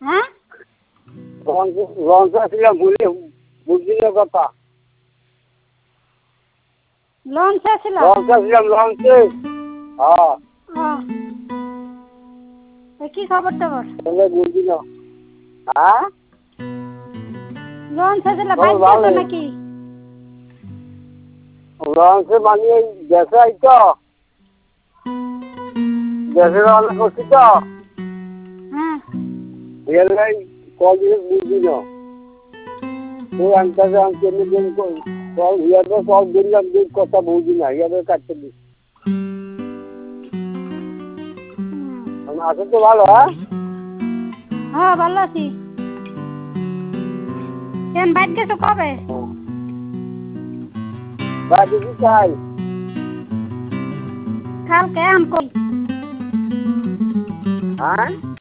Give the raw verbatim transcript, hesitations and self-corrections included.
হ্যাঁ লঞ্চে ছিলাম ভুলে বুঝলি না কথা। লঞ্চে ছিল লঞ্চে ছিলাম লঞ্চে। হ্যাঁ ও কি খবর টবর? তাহলে বুঝলি না। হ্যাঁ লঞ্চে ছিল খবর বাইক গেছো ভালোই। নাকি? লঞ্চে বানিয়ে গ্যাসে আইতো গ্যাসে রান্না করছি তো হ্যাঁ রেলগাড়ি কল দিয়ে বুঝলি না। তুই আনতে আনতে দিন কল ইয়াদের কল দিলাম দিন কথা বুঝি না ইয়াদের কাটতে দিই। আছো তো ভালো? হ্যাঁ হ্যাঁ ভালো আছি। কেন বাইক গেছো কবে? বাড়ি কি চাই? কালকে আম কই? হ্যাঁ